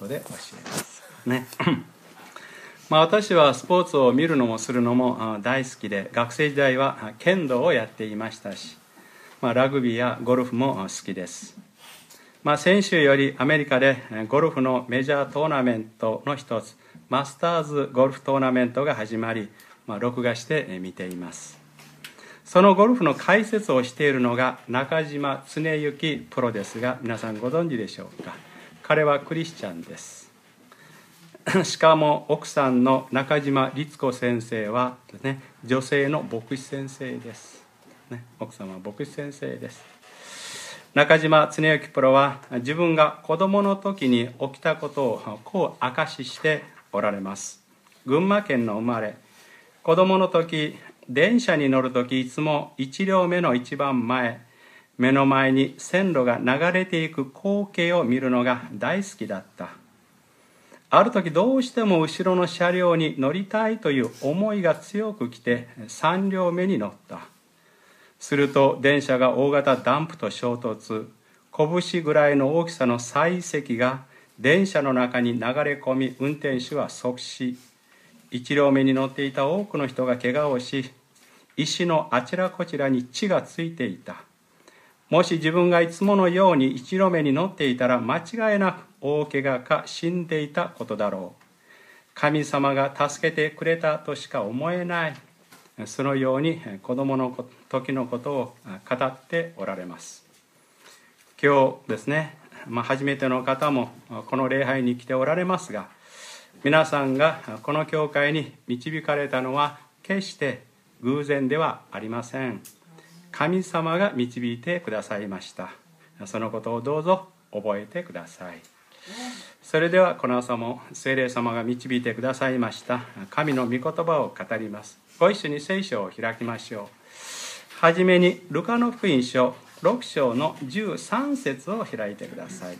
後で教えますね。私はスポーツを見るのもするのも大好きで、学生時代は剣道をやっていましたし、ラグビーやゴルフも好きです。先週よりアメリカでゴルフのメジャートーナメントの一つ、マスターズゴルフトーナメントが始まり、録画して見ています。そのゴルフの解説をしているのが中島恒之プロですが、皆さんご存知でしょうか。彼はクリスチャンです。しかも奥さんの中島律子先生はですね、女性の牧師先生です、奥様は牧師先生です。中島恒之プロは自分が子供の時に起きたことをこう証ししておられます。群馬県の生まれ、子供の時電車に乗る時いつも1両目の一番前、目の前に線路が流れていく光景を見るのが大好きだった。ある時どうしても後ろの車両に乗りたいという思いが強くきて3両目に乗った。すると電車が大型ダンプと衝突、拳ぐらいの大きさの砕石が電車の中に流れ込み、運転手は即死。1両目に乗っていた多くの人が怪我をし、石のあちらこちらに血がついていた。もし自分がいつものように1両目に乗っていたら、間違いなく大怪我か死んでいたことだろう。神様が助けてくれたとしか思えない。そのように子供の時のことを語っておられます。今日ですね、初めての方もこの礼拝に来ておられますが、皆さんがこの教会に導かれたのは決して偶然ではありません。神様が導いてくださいました。そのことをどうぞ覚えてください。それではこの朝も聖霊様が導いてくださいました神の御言葉を語ります。ご一緒に聖書を開きましょう。はじめにルカの福音書6章の13節を開いてください。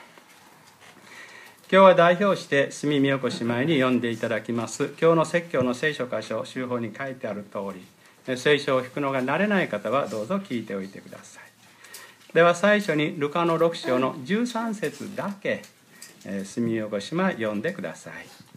今日は代表して住美代子姉妹に読んでいただきます。今日の説教の聖書箇所、週報に書いてある通り、聖書を引くのが慣れない方はどうぞ聞いておいてください。では最初にルカの6章の13節だけ住美代子姉妹読んでください。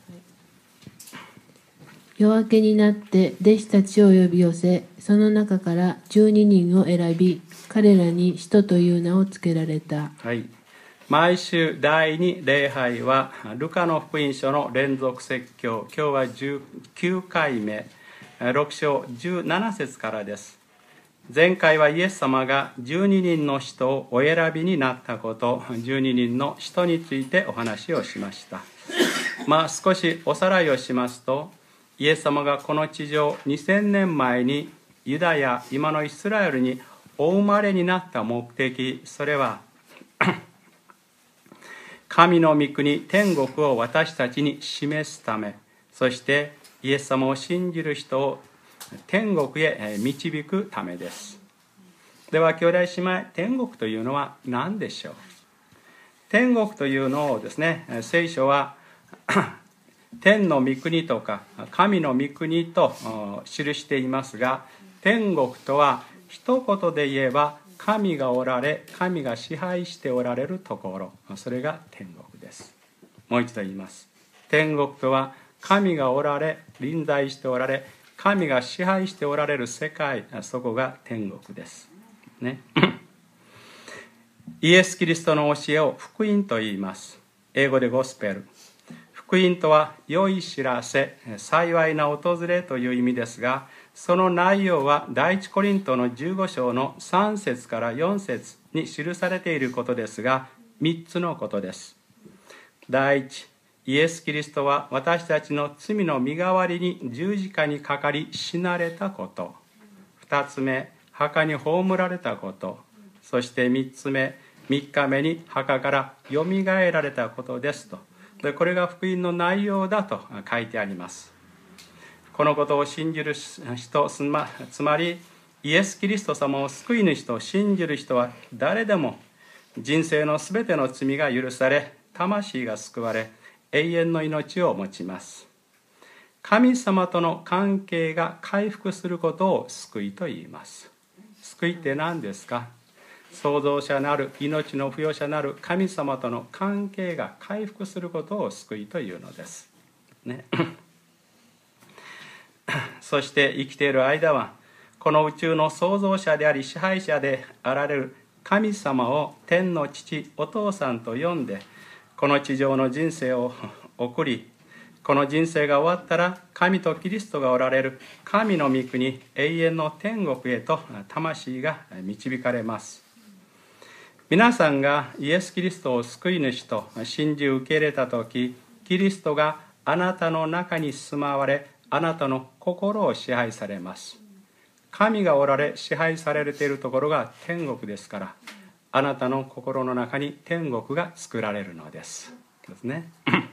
夜明けになって弟子たちを呼び寄せ、その中から12人を選び、彼らに使徒という名をつけられた。 はい、毎週第2礼拝はルカの福音書の連続説教。今日は19回目、6章17節からです。前回はイエス様が12人の使徒をお選びになったこと、12人の使徒についてお話をしました。少しおさらいをしますと、イエス様がこの地上2000年前にユダヤ、今のイスラエルにお生まれになった目的、それは神の御国天国を私たちに示すため、そしてイエス様を信じる人を天国へ導くためです。では兄弟姉妹、天国というのは何でしょう。天国というのをですね、聖書は天の御国とか神の御国と記していますが、天国とは一言で言えば神がおられ、神が支配しておられるところ、それが天国です。もう一度言います。天国とは神がおられ、臨在しておられ、神が支配しておられる世界、そこが天国ですね。イエス・キリストの教えを福音と言います。英語でゴスペル。福音とは良い知らせ、幸いな訪れという意味ですが、その内容は第一コリントの15章の3節から4節に記されていることですが、3つのことです。第一、イエス・キリストは私たちの罪の身代わりに十字架にかかり死なれたこと。2つ目、墓に葬られたこと。そして3つ目、3日目に墓からよみがえられたことですと。でこれが福音の内容だと書いてあります。このことを信じる人、つまりイエス・キリスト様を救い主と信じる人は誰でも人生のすべての罪が許され、魂が救われ、永遠の命を持ちます。神様との関係が回復することを救いと言います。救いって何ですか。 創造者なる命の付与者なる神様との関係が回復することを救いというのです、ね、そして生きている間はこの宇宙の創造者であり支配者であられる神様を天の父お父さんと呼んでこの地上の人生を送り、この人生が終わったら神とキリストがおられる神の御国永遠の天国へと魂が導かれます。皆さんがイエス・キリストを救い主と信じ受け入れたとき、キリストがあなたの中に住まわれ、あなたの心を支配されます。神がおられ支配されているところが天国ですから、あなたの心の中に天国が作られるのですね。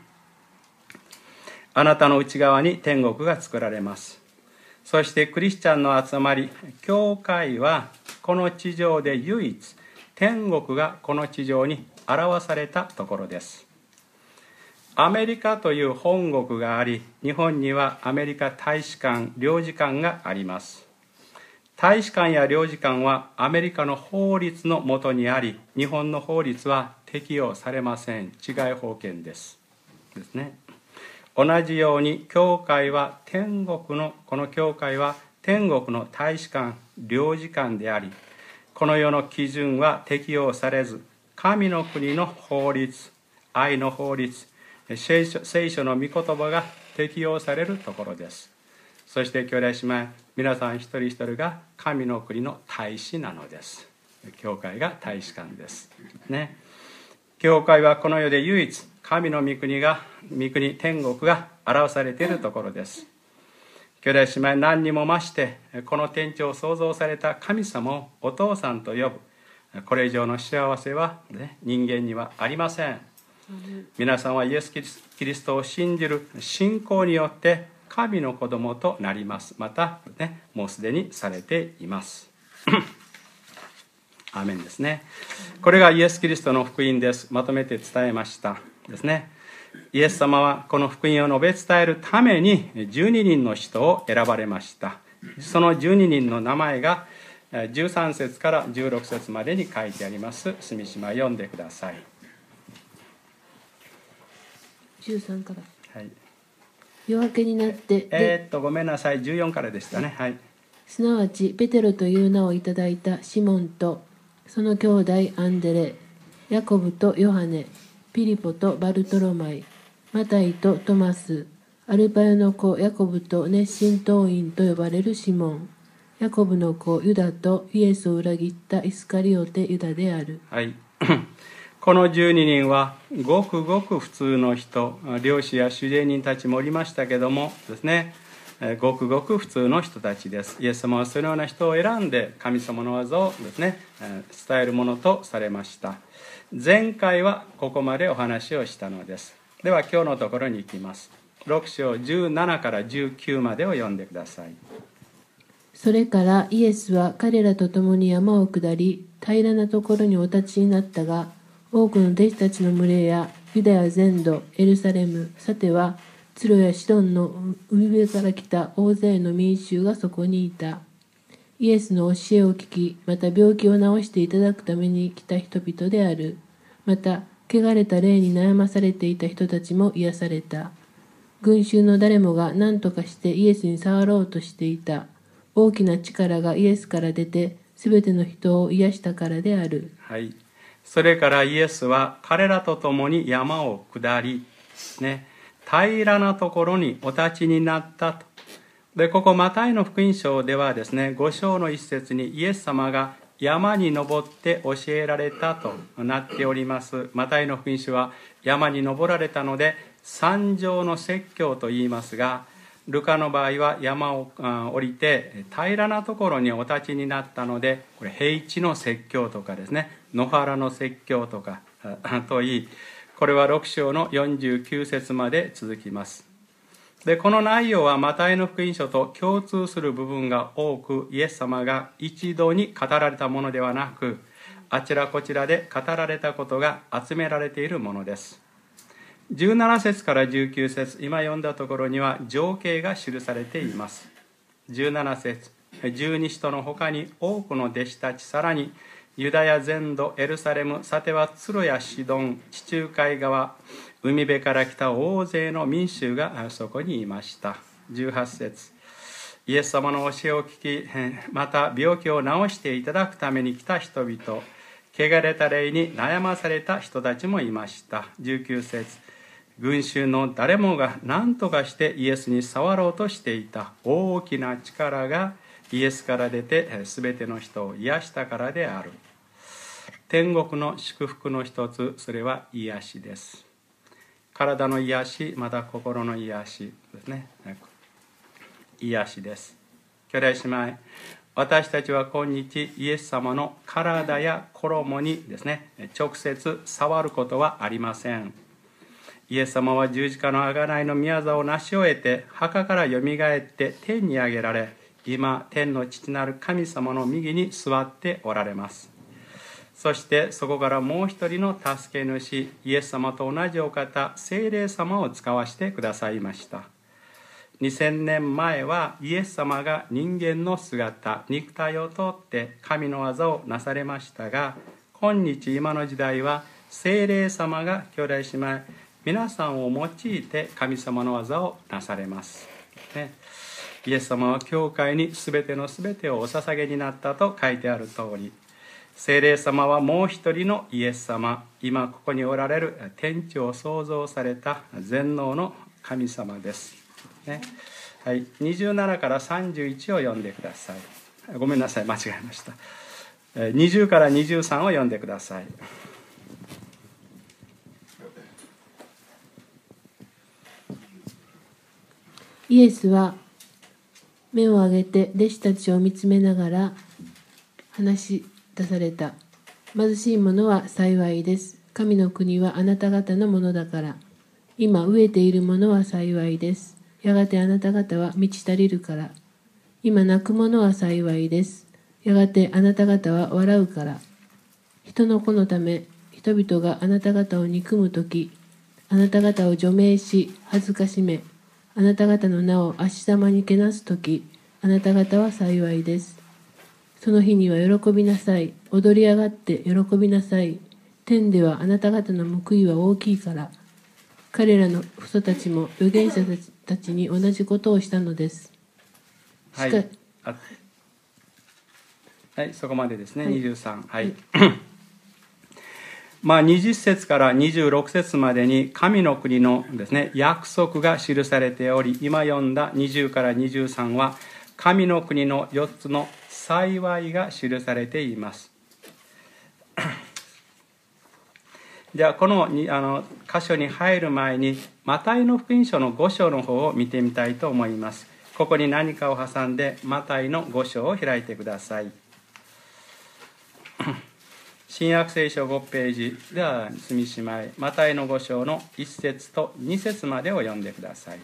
あなたの内側に天国が作られます。そしてクリスチャンの集まり、教会はこの地上で唯一天国がこの地上に表されたところです。アメリカという本国があり、日本にはアメリカ大使館、領事館があります。大使館や領事館はアメリカの法律の下にあり、日本の法律は適用されません。治外法権ですね。同じように教会はこの教会は天国の大使館、領事館であり、この世の基準は適用されず、神の国の法律、愛の法律、聖書の御言葉が適用されるところです。そして兄弟姉妹、皆さん一人一人が神の国の大使なのです。教会が大使館ですね。教会はこの世で唯一神の御国天国が表されているところです。兄弟姉妹、何にも増してこの天地を創造された神様をお父さんと呼ぶ、これ以上の幸せは、人間にはありません。皆さんはイエス・キリストを信じる信仰によって神の子供となります。また、もうすでにされていますアーメンですね。これがイエス・キリストの福音です。まとめて伝えましたですね。イエス様はこの福音を述べ伝えるために12人の人を選ばれました。その12人の名前が13節から16節までに書いてあります。住島、読んでください。 13から、 はい、 夜明けになってごめんなさい、14からでしたね。はい。 すなわちペテロという名をいただいたシモンとその兄弟アンデレ、ヤコブとヨハネ、ピリポとバルトロマイ、マタイとトマス、アルパヨの子ヤコブと熱心党員と呼ばれるシモン、ヤコブの子ユダとイエスを裏切ったイスカリオテユダである。 はい。この12人はごくごく普通の人、漁師や主税人たちもおりましたけどもですね、ごくごく普通の人たちです。イエス様はそのような人を選んで神様の技をですね、伝えるものとされました。前回はここまでお話をしたのです。では今日のところに行きます。6章17から19までを読んでください。 それからイエスは彼らと共に山を下り、平らなところにお立ちになったが、多くの弟子たちの群れやユダヤ全土、エルサレム、さてはツロやシドンの海辺から来た大勢の民衆がそこにいた。イエスの教えを聞き、また病気を治していただくために来た人々である。また汚れた霊に悩まされていた人たちも癒された。群衆の誰もが何とかしてイエスに触ろうとしていた。大きな力がイエスから出て、すべての人を癒したからである。 はい。それからイエスは彼らと共に山を下り、平らなところにお立ちになったと。で、ここマタイの福音書ではですね、5章の一節にイエス様が山に登って教えられたとなっております。マタイの福音書は山に登られたので山上の説教と言いますが、ルカの場合は山を降りて平らなところにお立ちになったので、これ平地の説教とかですね、野原の説教とかといい、これは6章の49節まで続きます。で、この内容はマタイの福音書と共通する部分が多く、イエス様が一度に語られたものではなく、あちらこちらで語られたことが集められているものです。17節から19節、今読んだところには情景が記されています。17節、十二使徒の他に多くの弟子たち、さらにユダヤ全土エルサレム、さてはツロやシドン、地中海側、海辺から来た大勢の民衆がそこにいました。18節、イエス様の教えを聞き、また病気を治していただくために来た人々、汚れた霊に悩まされた人たちもいました。19節、群衆の誰もが何とかしてイエスに触ろうとしていた。大きな力がイエスから出てすべての人を癒したからである。天国の祝福の一つ、それは癒しです。体の癒し、また心の癒しですね。癒しです。兄弟姉妹、私たちは今日イエス様の体や衣にですね、直接触ることはありません。イエス様は十字架の贖いの御業を成し終えて、墓からよみがえって天に上げられ、今天の父なる神様の右に座っておられます。そしてそこからもう一人の助け主、イエス様と同じお方、聖霊様を使わしてくださいました。2000年前はイエス様が人間の姿、肉体をとって神の技をなされましたが、今日今の時代は聖霊様が兄弟姉妹皆さんを用いて神様の技をなされます、ね、イエス様は教会に全ての全てをお捧げになったと書いてある通り、聖霊様はもう一人のイエス様、今ここにおられる天地を創造された全能の神様です、ね。はい、27から31を読んでください。ごめんなさい、間違えました。20から23を読んでください。 イエスは目を上げて弟子たちを見つめながら話し出された。貧しい者は幸いです。神の国はあなた方のものだから。今飢えている者は幸いです。やがてあなた方は満ち足りるから。今泣く者は幸いです。やがてあなた方は笑うから。人の子のため、人々があなた方を憎むとき、あなた方を除名し、恥ずかしめ、あなた方の名を足ざまにけなすとき、あなた方は幸いです。その日には喜びなさい。踊り上がって喜びなさい。天ではあなた方の報いは大きいから。彼らの父祖たちも預言者たちに同じことをしたのです。 はい、はい、そこまでですね、はい、23、はい。20節から26節までに神の国のですね、約束が記されており、今読んだ20から23は、神の国の4つの幸いが記されています。じゃあこの箇所に入る前にマタイの福音書の5章の方を見てみたいと思います。ここに何かを挟んでマタイの5章を開いてください。新約聖書5ページでは住しまいマタイの5章の1節と2節までを読んでください。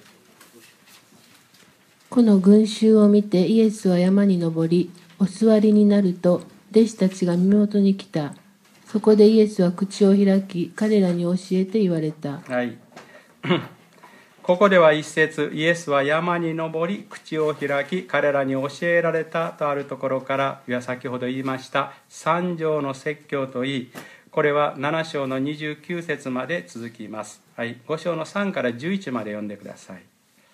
この群衆を見てイエスは山に登り、お座りになると弟子たちが身元に来た。そこでイエスは口を開き、彼らに教えて言われた。 はい。ここでは一節、イエスは山に登り、口を開き、彼らに教えられたとあるところから、先ほど言いました三条の説教といい、これは7章の29節まで続きます。はい。5章の3から11まで読んでください。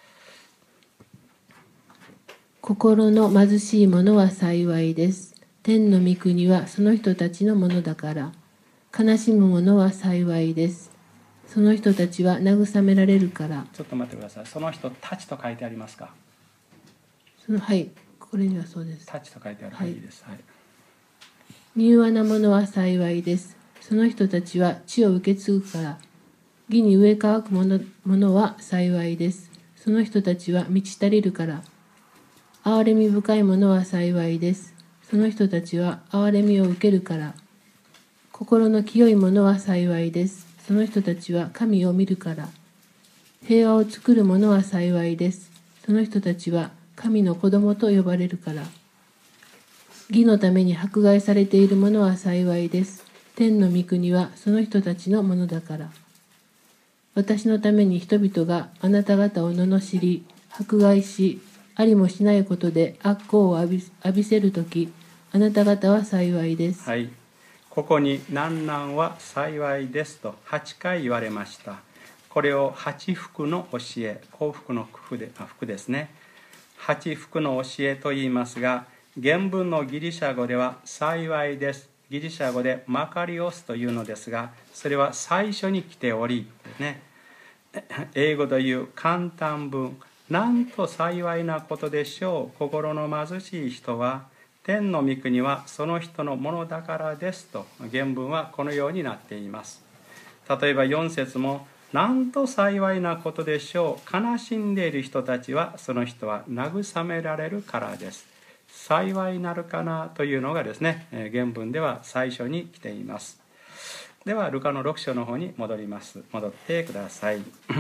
心の貧しい者は幸いです。天の御国はその人たちのものだから。悲しむ者は幸いです。その人たちは慰められるから。 ちょっと待ってください。その人たちと書いてありますか？ はい、これにはそうです。 たちと書いてあるからいいです。はい。 柔和な者は幸いです。その人たちは地を受け継ぐから。義に植え乾く者は幸いです。その人たちは満ち足りるから。憐れみ深い者は幸いです。その人たちは憐れみを受けるから。心の清い者は幸いです。その人たちは神を見るから。平和を作る者は幸いです。その人たちは神の子供と呼ばれるから。義のために迫害されている者は幸いです。天の御国はその人たちのものだから。私のために人々があなた方を罵り、迫害し、ありもしないことで悪行を浴びせるとき、あなた方は幸いです。 はい。 ここに難難は幸いですと8回言われました。これを八福の教え、幸福の福ですね。八福の教えと言いますが、原文のギリシャ語では幸いです。ギリシャ語でマカリオスというのですが、それは最初に来ており、ね、英語でいう簡単文、なんと幸いなことでしょう。心の貧しい人は、天の御国はその人のものだからですと、原文はこのようになっています。例えば4節も、なんと幸いなことでしょう。悲しんでいる人たちは、その人は慰められるからです。幸いなるかなというのがですね、原文では最初に来ています。ではルカの6章の方に戻ってください。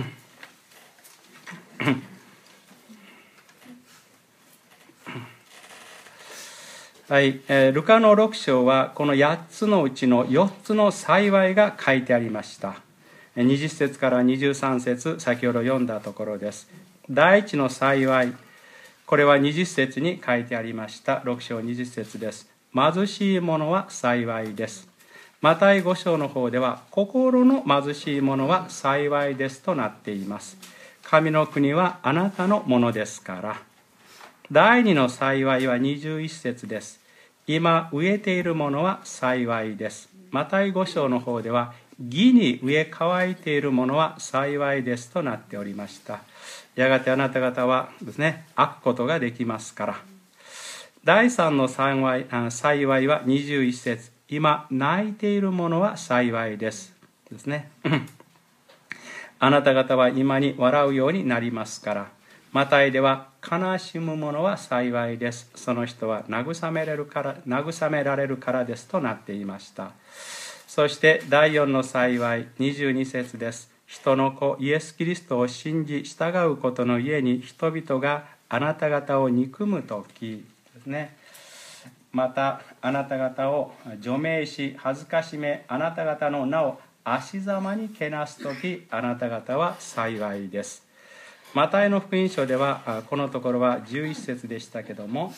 はい、ルカの6章はこの8つのうちの4つの幸いが書いてありました。20節から23節、先ほど読んだところです。第一の幸い、これは20節に書いてありました。6章20節です。貧しい者は幸いです。マタイ5章の方では、心の貧しい者は幸いですとなっています。神の国はあなたのものですから。第二の幸いは21節です。今飢えている者は幸いです。マタイ5章の方では、義に飢え渇いている者は幸いですとなっておりました。やがてあなた方はですね、飽くことができますから。第三の幸いは21節。今泣いている者は幸いですですね。あなた方は今に笑うようになりますから。マタイでは、悲しむ者は幸いです。その人は慰められるからですとなっていました。そして第4の幸い、22節です。人の子イエス・キリストを信じ従うことのゆえに、人々があなた方を憎むときですね。またあなた方を除名し恥ずかしめ、あなた方の名を足ざまにけなすとき、あなた方は幸いです。マタイの福音書ではこのところは11節でしたけども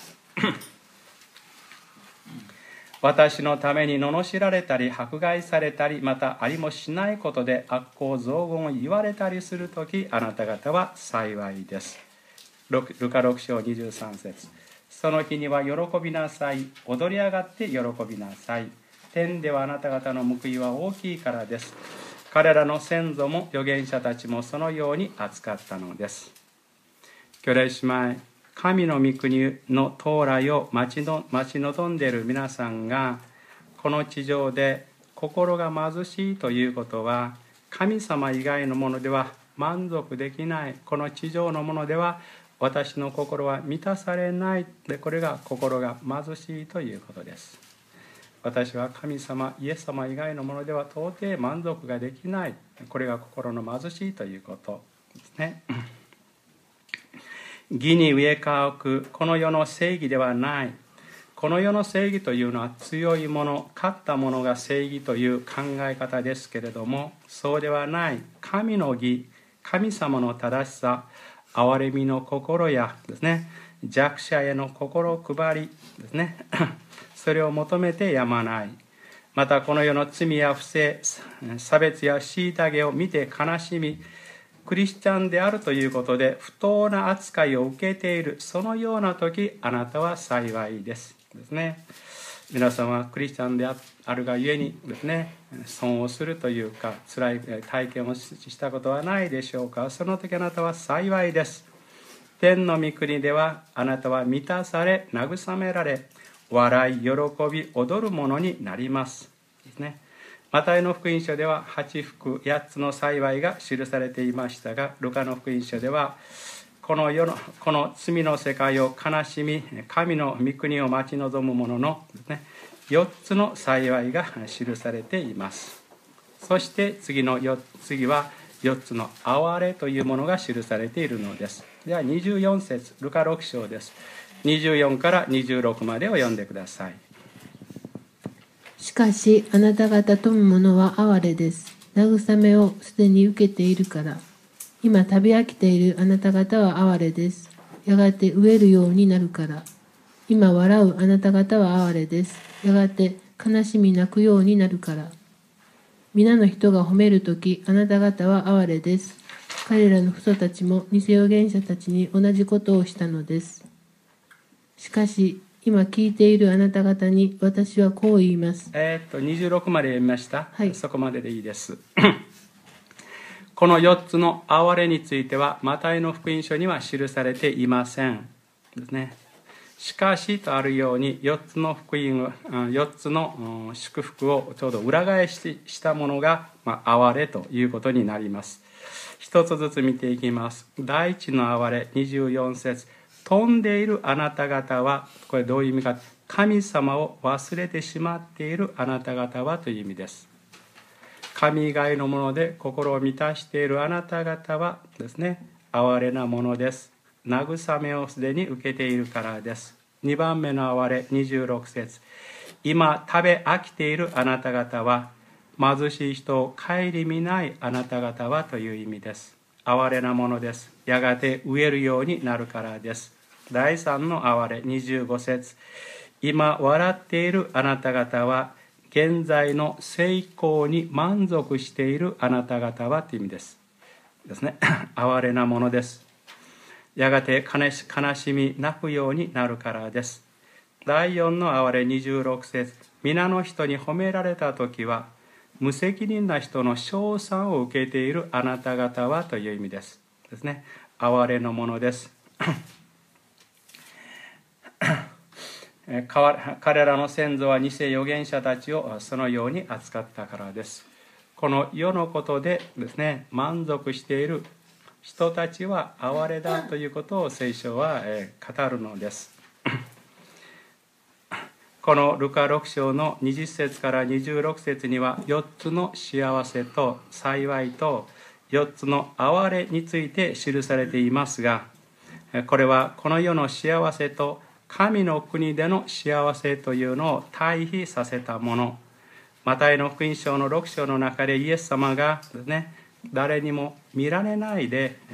私のために罵られたり迫害されたり、またありもしないことで悪行雑言を言われたりするとき、あなた方は幸いです。ルカ6章23節。その日には喜びなさい、踊り上がって喜びなさい。天ではあなた方の報いは大きいからです。彼らの先祖も預言者たちもそのように扱ったのです。兄弟姉妹、神の御国の到来を待ち望んでいる皆さんが、この地上で心が貧しいということは、神様以外のものでは満足できない。この地上のものでは私の心は満たされない。で、これが心が貧しいということです。私は神様、イエス様以外のものでは到底満足ができない。これが心の貧しいということですね。義に飢え渇くこの世の正義ではない。この世の正義というのは強いもの、勝ったものが正義という考え方ですけれども、そうではない。神の義、神様の正しさ、憐れみの心やですね、弱者への心配りですねそれを求めてやまない。またこの世の罪や不正、差別や虐げを見て悲しみ、クリスチャンであるということで不当な扱いを受けている、そのような時、あなたは幸いですですね。皆さんはクリスチャンであるがゆえにですね、損をするというか辛い体験をしたことはないでしょうか。その時あなたは幸いです。天の御国ではあなたは満たされ、慰められ、笑い、喜び、踊るものになりますですね。マタイの福音書では8福8つの幸いが記されていましたが、ルカの福音書ではこの罪の世界を悲しみ、神の御国を待ち望む者のですね、4つの幸いが記されています。そして次は4つの憐れというものが記されているのです。では24節、ルカ6章です。24から26までを読んでください。 しかしあなた方富む者は哀れです。慰めをすでに受けているから。今食べ飽きているあなた方は哀れです。やがて飢えるようになるから。今笑うあなた方は哀れです。やがて悲しみ泣くようになるから。皆の人が褒めるとき、あなた方は哀れです。彼らの父祖たちも偽預言者たちに同じことをしたのです。しかし、今聞いているあなた方に私はこう言います。 26まで読みました。 はい、 そこまででいいです。この4つの哀れについては、マタイの福音書には記されていません。ですね。しかしとあるように、4つの福音、4つの祝福をちょうど裏返ししたものが、哀れということになります。一つずつ見ていきます。第一の哀れ、24節。飛んでいるあなた方は、これどういう意味か、神様を忘れてしまっているあなた方はという意味です。神以外のもので心を満たしているあなた方はですね、哀れなものです。慰めをすでに受けているからです。2番目の哀れ、26節。今食べ飽きているあなた方は、貧しい人を顧みないあなた方はという意味です。哀れなものです。やがて飢えるようになるからです。第3の哀れ、25節。今笑っているあなた方は、現在の成功に満足しているあなた方はという意味ですね。哀れなものです。やがて悲しみ泣くようになるからです。第4の哀れ、26節。皆の人に褒められたときは、無責任な人の称賛を受けているあなた方はという意味ですね。哀れのものです。彼らの先祖は偽預言者たちをそのように扱ったからです。この世のことでですね、満足している人たちは哀れだということを聖書は語るのです。このルカ6章の20節から26節には4つの幸せと幸いと4つの哀れについて記されていますが、これはこの世の幸せと神の国での幸せというのを対比させたもの。マタイの福音書の6章の中でイエス様がですね、誰にも見られない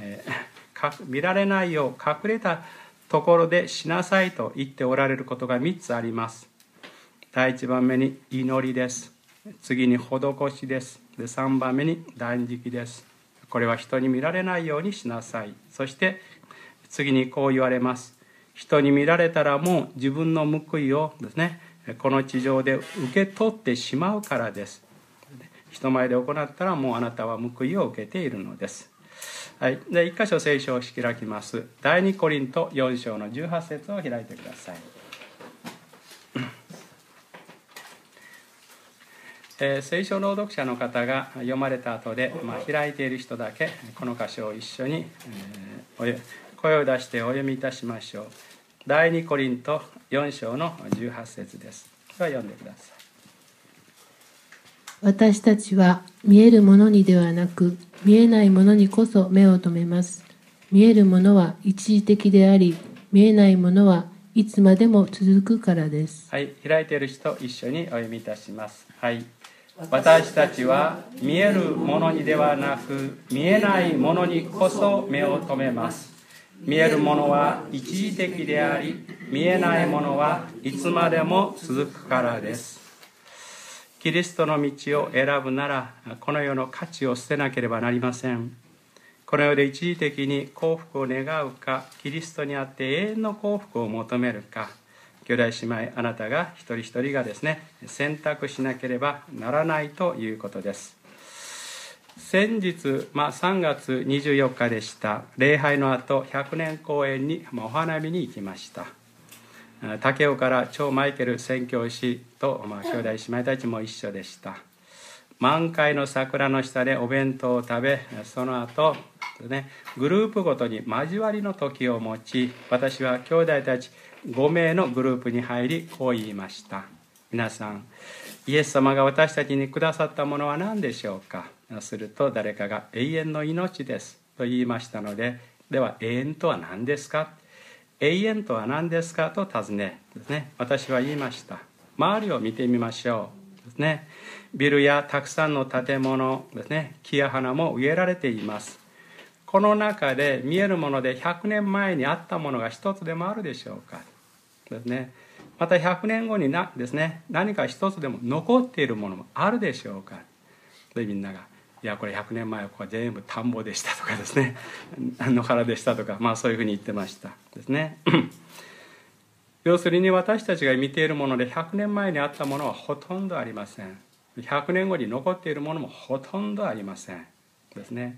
よう隠れたところでしなさいと言っておられることが3つあります。第1番目に祈りです。次に施しです。で3番目に断食です。これは人に見られないようにしなさい。そして次にこう言われます。人に見られたらもう自分の報いをですね、この地上で受け取ってしまうからです。人前で行ったらもうあなたは報いを受けているのです。はい、で一箇所聖書を開きます。第2コリント4章の18節を開いてください。聖書朗読者の方が読まれた後で、開いている人だけこの箇所を一緒に、声を出してお読みいたしましょう。第2コリント4章の18節です。では読んでください。 私たちは見えるものにではなく、見えないものにこそ目を留めます。見えるものは一時的であり、見えないものはいつまでも続くからです。 はい、開いている人一緒にお読みいたします。はい。私たちは見えるものにではなく、見えないものにこそ目を留めます。見えるものは一時的であり、見えないものはいつまでも続くからです。キリストの道を選ぶなら、この世の価値を捨てなければなりません。この世で一時的に幸福を願うか、キリストにあって永遠の幸福を求めるか、兄弟姉妹、あなたが一人一人がですね、選択しなければならないということです。先日、3月24日でした。礼拝の後、100年公演にお花見に行きました。武雄から超マイケル宣教師と、兄弟姉妹たちも一緒でした。満開の桜の下でお弁当を食べ、その後、グループごとに交わりの時を持ち、私は兄弟たち5名のグループに入り、こう言いました。皆さん、イエス様が私たちにくださったものは何でしょうか。すると誰かが永遠の命ですと言いましたので、では永遠とは何ですか、永遠とは何ですかと尋ねですね、私は言いました。周りを見てみましょうですね。ビルやたくさんの建物ですね、木や花も植えられています。この中で見えるもので100年前にあったものが一つでもあるでしょうかですね。 また100年後にですね、何か一つでも残っているものもあるでしょうか。でみんながいやこれ100年前はここは全部田んぼでしたとかですね、野原でしたとか、そういうふうに言ってましたですね。要するに私たちが見ているもので100年前にあったものはほとんどありません。100年後に残っているものもほとんどありませんですね。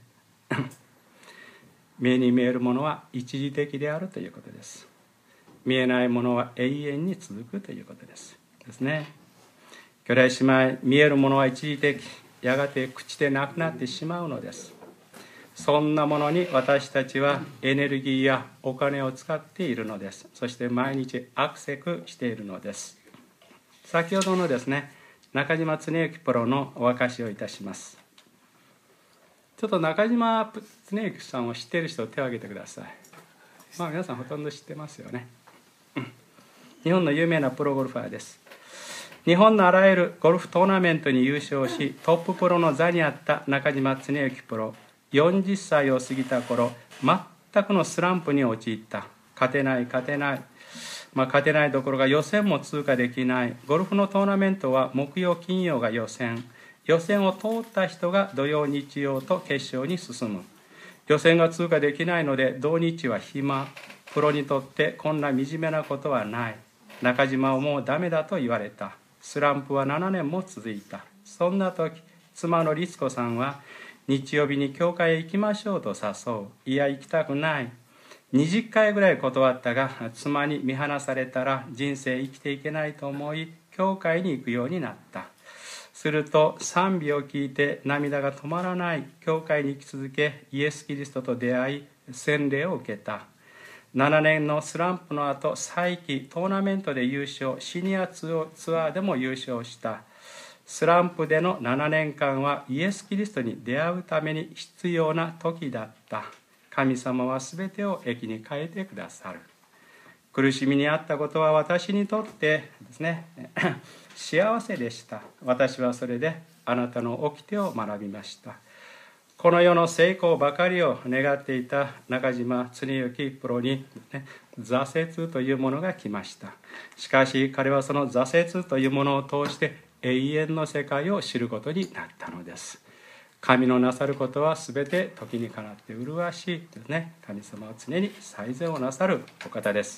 目に見えるものは一時的であるということです。見えないものは永遠に続くということですね。兄弟姉妹、見えるものは一時的、やがて朽ちてなくなってしまうのです。そんなものに私たちはエネルギーやお金を使っているのです。そして毎日アクセクしているのです。先ほどのですね、中島恒之プロのお明かしをいたします。ちょっと中島恒之さんを知っている人手を挙げてください。皆さんほとんど知ってますよね。日本の有名なプロゴルファーです。日本のあらゆるゴルフトーナメントに優勝し、トッププロの座にあった中島恒之プロ、40歳を過ぎた頃、全くのスランプに陥った。勝てないどころか予選も通過できない。ゴルフのトーナメントは木曜金曜が予選を通った人が土曜日曜と決勝に進む。予選が通過できないので同日は暇。プロにとってこんな惨めなことはない。中島はもうダメだと言われた。スランプは7年も続いた。そんな時、妻の律子さんは日曜日に教会へ行きましょうと誘う。いや行きたくない。20回ぐらい断ったが、妻に見放されたら人生生きていけないと思い、教会に行くようになった。すると賛美を聞いて涙が止まらない。教会に行き続け、イエス・キリストと出会い、洗礼を受けた。7年のスランプの後、再起トーナメントで優勝、シニアツアーでも優勝した。スランプでの7年間はイエス・キリストに出会うために必要な時だった。神様はすべてを益に変えてくださる。苦しみにあったことは私にとってですね、幸せでした。私はそれであなたの掟を学びました。この世の成功ばかりを願っていた中島恒之プロに、挫折というものが来ました。しかし彼はその挫折というものを通して永遠の世界を知ることになったのです。神のなさることはすべて時にかなって麗しいですね。神様は常に最善をなさるお方です。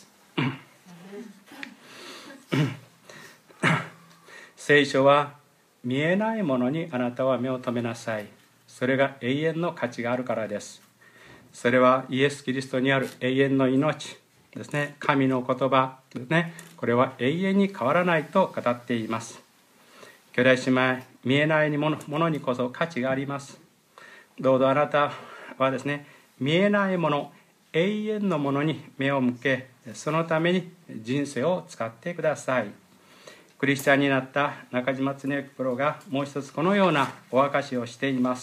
聖書は見えないものにあなたは目を留めなさい。それが永遠の価値があるからです。それはイエス・キリストにある永遠の命ですね。神の言葉ですね。これは永遠に変わらないと語っています。兄弟姉妹、見えないものにこそ価値があります。どうぞあなたはですね、見えないもの、永遠のものに目を向け、そのために人生を使ってください。クリスチャンになった中島恒之プロがもう一つこのようなお明かしをしています。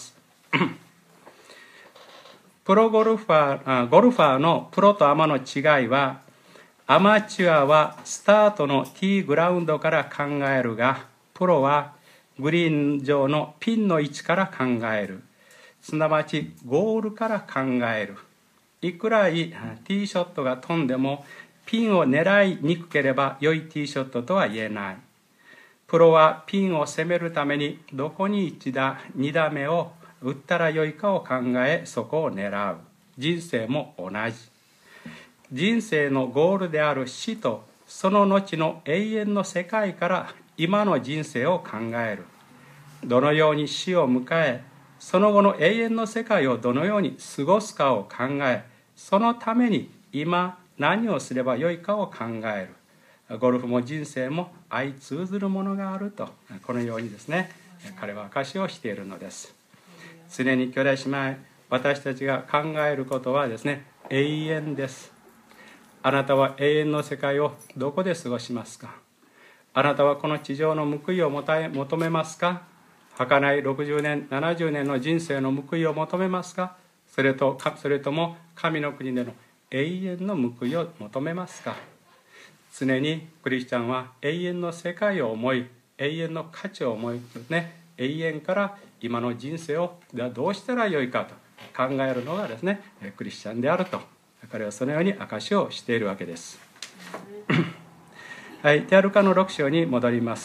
ゴルファーのプロとアマの違いは、アマチュアはスタートのティーグラウンドから考えるが、プロはグリーン上のピンの位置から考える。すなわちゴールから考える。いくらいティーショットが飛んでもピンを狙いにくければ良いティーショットとは言えない。プロはピンを攻めるためにどこに1打2打目を打ったら良いかを考え、そこを狙う。人生も同じ。人生のゴールである死とその後の永遠の世界から今の人生を考える。どのように死を迎え、その後の永遠の世界をどのように過ごすかを考え、そのために今何をすればよいかを考える。ゴルフも人生も相通ずるものがあると、このようにですね、彼は証しをしているのです。常に兄弟姉妹、私たちが考えることはですね、永遠です。あなたは永遠の世界をどこで過ごしますか？あなたはこの地上の報いを求めますか？儚い60年70年の人生の報いを求めますか？それとも神の国での永遠の報いを求めますか？常にクリスチャンは永遠の世界を思い、永遠の価値を思いですね、永遠から今の人生をどうしたらよいかと考えるのがですね、クリスチャンであると、彼はそのように証しをしているわけです。 はい、テアルカの6章に戻ります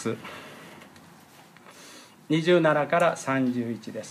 。27から31です。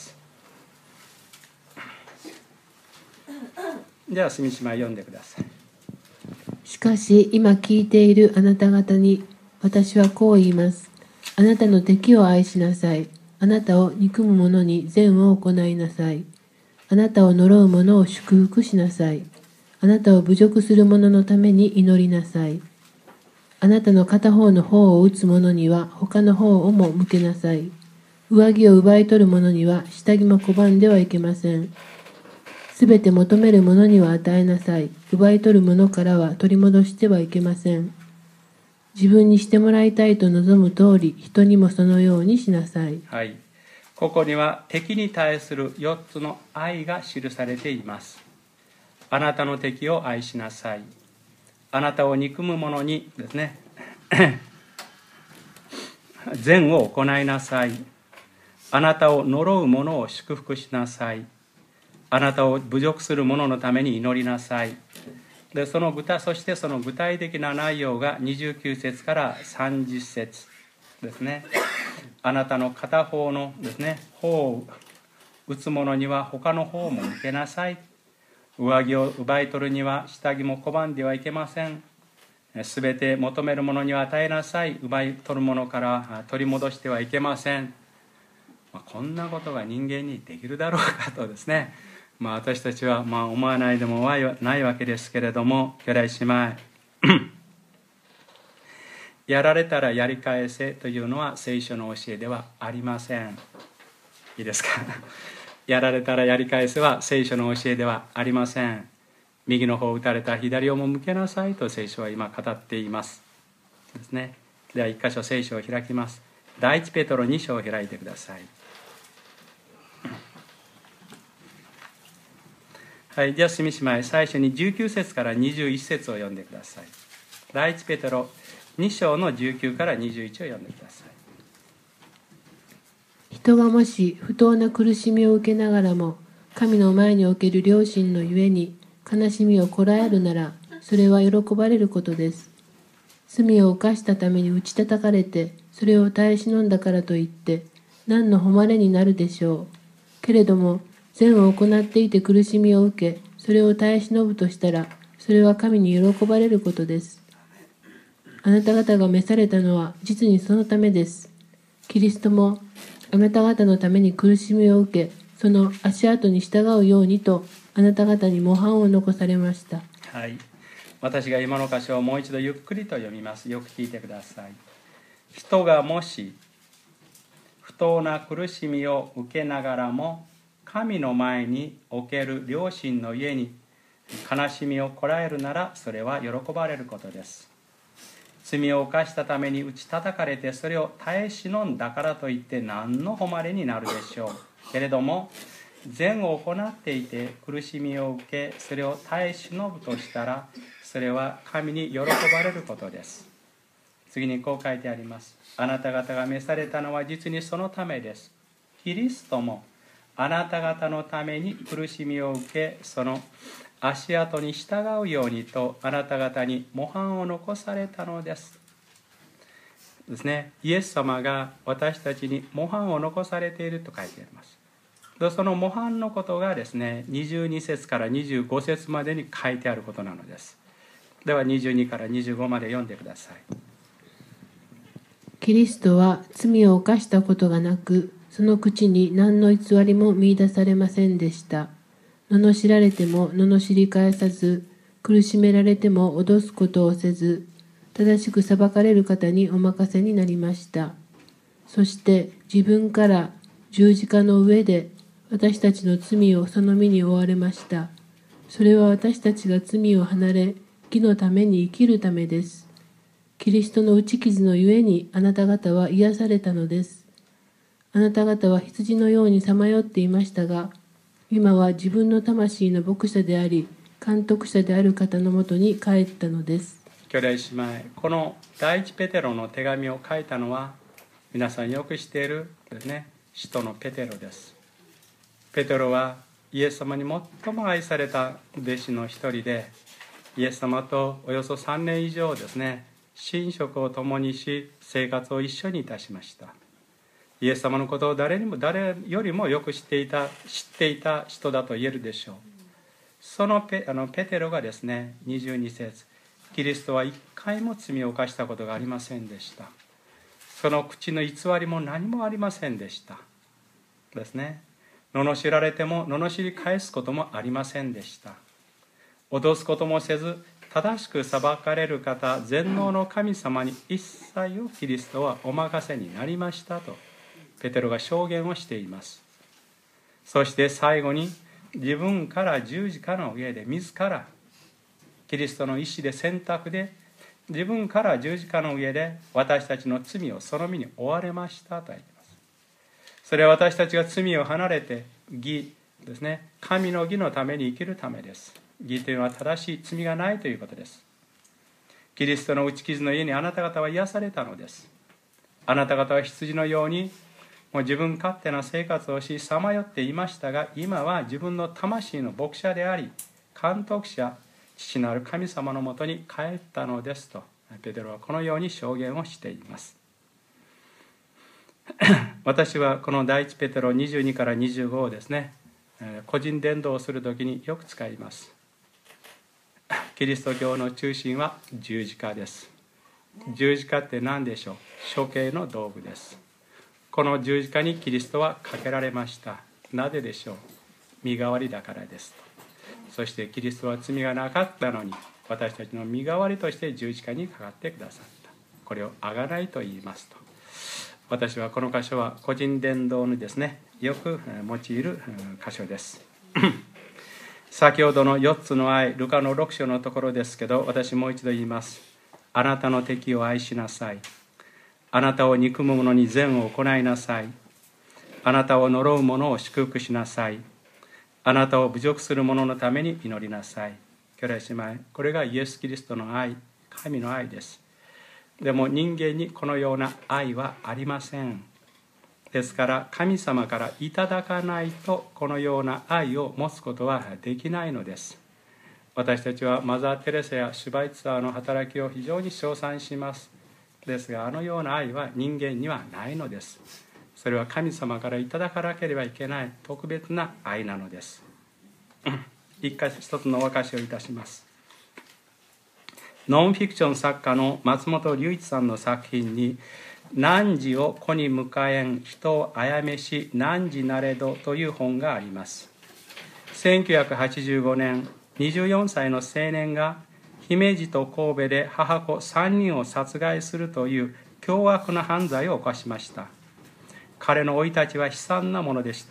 では住島読んでください。 しかし今聞いているあなた方に私はこう言います。あなたの敵を愛しなさい。あなたを憎む者に善を行いなさい。あなたを呪う者を祝福しなさい。あなたを侮辱する者のために祈りなさい。あなたの片方の方を打つ者には他の方をも向けなさい。上着を奪い取る者には下着も拒んではいけません。すべて求める者には与えなさい。奪い取る者からは取り戻してはいけません。自分にしてもらいたいと望む通り、人にもそのようにしなさい。 はい。ここには敵に対する4つの愛が記されています。あなたの敵を愛しなさい。あなたを憎む者にですね、善を行いなさい。あなたを呪う者を祝福しなさい。あなたを侮辱する者のために祈りなさい。でそしてその具体的な内容が29節から30節ですね。あなたの片方のですね、方を打つ者には他の方も受けなさい。上着を奪い取るには下着も拒んではいけません。すべて求める者には与えなさい。奪い取る者から取り戻してはいけません。こんなことが人間にできるだろうかとですね、私たちは思わないでもないわけですけれども、兄弟姉妹やられたらやり返せというのは聖書の教えではありません。いいですかやられたらやり返せは聖書の教えではありません。右の方を打たれたら左をも向けなさいと聖書は今語っていますですね。では一箇所聖書を開きます。第一ペテロ2章を開いてください。はい、では住姉妹、最初に19節から21節を読んでください。第一ペテロ2章の19から21を読んでください。 人がもし不当な苦しみを受けながらも神の前における良心のゆえに悲しみをこらえるなら、それは喜ばれることです。罪を犯したために打ち叩かれて、それを耐え忍んだからといって何の誉れになるでしょう。けれども善を行っていて苦しみを受け、それを耐え忍ぶとしたら、それは神に喜ばれることです。あなた方が召されたのは実にそのためです。キリストもあなた方のために苦しみを受け、その足跡に従うようにとあなた方に模範を残されました。 はい、私が今の箇所をもう一度ゆっくりと読みます。よく聞いてください。人がもし不当な苦しみを受けながらも神の前における良心のゆえに悲しみをこらえるなら、それは喜ばれることです。罪を犯したために打ち叩かれて、それを耐え忍んだからといって何の誉れになるでしょう。けれども善を行っていて苦しみを受け、それを耐え忍ぶとしたら、それは神に喜ばれることです。次にこう書いてあります。あなた方が召されたのは実にそのためです。キリストもあなた方のために苦しみを受け、その足跡に従うようにとあなた方に模範を残されたのですですね。イエス様が私たちに模範を残されていると書いてあります。でその模範のことがですね、22節から25節までに書いてあることなのです。では22から25まで読んでください。 キリストは罪を犯したことがなく、その口に何の偽りも見出されませんでした。罵られても罵り返さず、苦しめられても脅すことをせず、正しく裁かれる方にお任せになりました。そして自分から十字架の上で私たちの罪をその身に負われました。それは私たちが罪を離れ、義のために生きるためです。キリストの打ち傷のゆえにあなた方は癒されたのです。あなた方は羊のようにさまよっていましたが、今は自分の魂の牧者であり、監督者である方のもとに帰ったのです。 兄弟姉妹、この第一ペテロの手紙を書いたのは、皆さんよく知っているですね、使徒のペテロです。ペテロはイエス様に最も愛された弟子の一人で、イエス様とおよそ3年以上ですね、 寝食を共にし、生活を一緒にいたしました。イエス様のことを誰よりもよく知っていた人だと言えるでしょう。そのペテロがですね、22節、キリストは一回も罪を犯したことがありませんでした。その口の偽りも何もありませんでしたですね。罵られても罵り返すこともありませんでした。脅すこともせず、正しく裁かれる方、全能の神様に一切をキリストはお任せになりましたとペテロが証言をしています。そして最後に、自分から十字架の上で自らキリストの意志で選択で自分から十字架の上で私たちの罪をその身に負われましたと言います。それは私たちが罪を離れて義ですね、神の義のために生きるためです。義というのは正しい罪がないということです。キリストの打ち傷の家にあなた方は癒されたのです。あなた方は羊のようにもう自分勝手な生活をしさまよっていましたが、今は自分の魂の牧者であり監督者、父なる神様のもとに帰ったのですとペテロはこのように証言をしています。私はこの第一ペテロ22から25をですね、個人伝道をするときによく使います。キリスト教の中心は十字架です。十字架って何でしょう。処刑の道具です。この十字架にキリストはかけられました。なぜでしょう。身代わりだからですと。そしてキリストは罪がなかったのに私たちの身代わりとして十字架にかかってくださった。これを贖いと言いますと。私はこの箇所は個人伝道にですね、よく用いる箇所です。先ほどの4つの愛、ルカの6章のところですけど、私もう一度言います。あなたの敵を愛しなさい。あなたを憎む者に善を行いなさい。あなたを呪う者を祝福しなさい。あなたを侮辱する者のために祈りなさい。兄弟姉妹、これがイエス・キリストの愛、神の愛です。でも人間にこのような愛はありません。ですから神様からいただかないとこのような愛を持つことはできないのです。私たちはマザー・テレサやシュバイツァーの働きを非常に称賛します。ですがあのような愛は人間にはないのです。それは神様からいただかなければいけない特別な愛なのです。一つのお証しをいたします。ノンフィクション作家の松本龍一さんの作品に汝を子に迎えん人をあやめし汝なれどという本があります。1985年24歳の青年が姫路と神戸で母子3人を殺害するという凶悪な犯罪を犯しました。彼の生い立ちは悲惨なものでした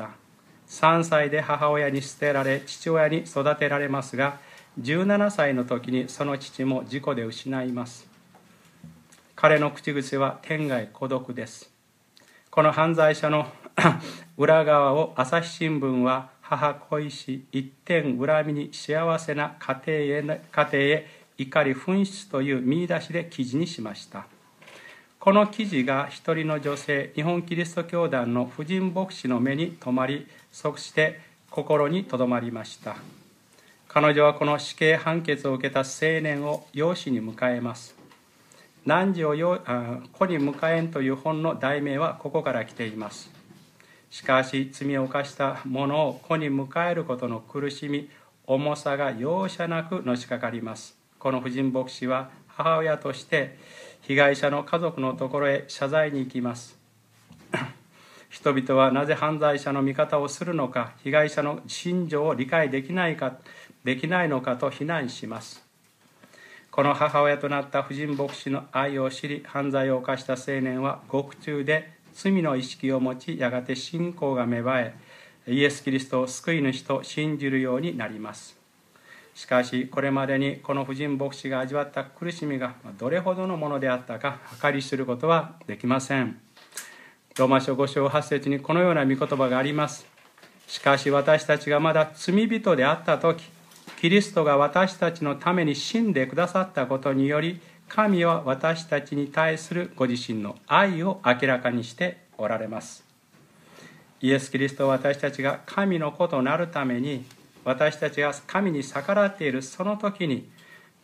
。3歳で母親に捨てられ父親に育てられますが、17歳の時にその父も事故で失います。彼の口癖は天涯孤独です。この犯罪者の裏側を朝日新聞は母恋し一点恨みに幸せな家庭へ怒り噴出という見出しで記事にしました。この記事が一人の女性、日本キリスト教団の婦人牧師の目に留まり、そして心にとどまりました。彼女はこの死刑判決を受けた青年を養子に迎えます。汝を子に迎えんという本の題名はここから来ています。しかし罪を犯した者を子に迎えることの苦しみ、重さが容赦なくのしかかります。この婦人牧師は母親として被害者の家族のところへ謝罪に行きます。人々はなぜ犯罪者の味方をするのか、被害者の心情を理解できないのかと非難します。この母親となった婦人牧師の愛を知り、犯罪を犯した青年は獄中で罪の意識を持ち、やがて信仰が芽生え、イエス・キリストを救い主と信じるようになります。しかしこれまでにこの婦人牧師が味わった苦しみがどれほどのものであったか計り知ることはできません。ローマ書5章8節にこのような御言葉があります。しかし私たちがまだ罪人であったとき、キリストが私たちのために死んでくださったことにより、神は私たちに対するご自身の愛を明らかにしておられます。イエス・キリストは私たちが神の子となるために、私たちが神に逆らっているその時に、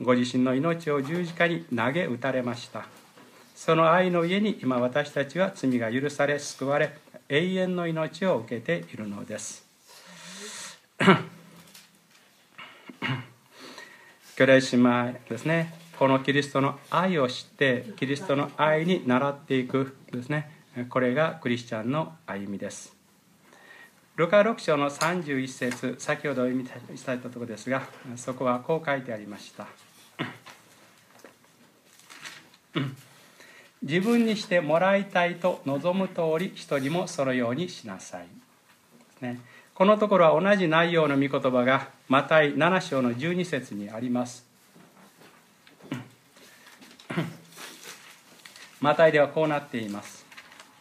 ご自身の命を十字架に投げ打たれました。その愛の家に今私たちは罪が許され救われ、永遠の命を受けているのです。兄弟姉妹ですね、このキリストの愛を知ってキリストの愛に倣っていくですね、これがクリスチャンの歩みです。ルカ6章の31節、先ほど読みしたところですが、そこはこう書いてありました。自分にしてもらいたいと望む通り人にもそのようにしなさい、ね、このところは同じ内容の御言葉がマタイ7章の12節にあります。マタイではこうなっています。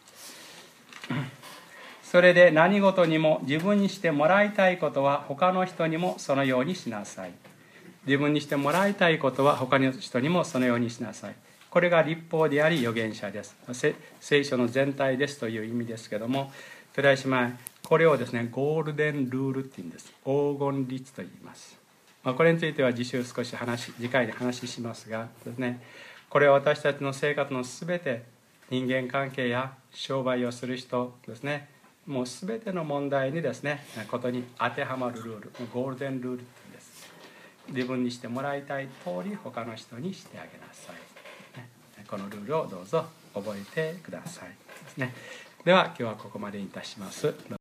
それで何事にも自分にしてもらいたいことは他の人にもそのようにしなさい。自分にしてもらいたいことは他の人にもそのようにしなさい。これが律法であり預言者です。聖書の全体ですという意味ですけども、兄弟姉妹、これをですね、ゴールデンルールっていうんです。黄金律と言います。これについては次週少し次回で話しますがですね、これは私たちの生活のすべて、人間関係や商売をする人ですね、もうすべての問題にですね、ことに当てはまるルール、ゴールデンルールって言うんです。自分にしてもらいたい通り他の人にしてあげなさい。このルールをどうぞ覚えてくださいですね。では今日はここまでにいたします。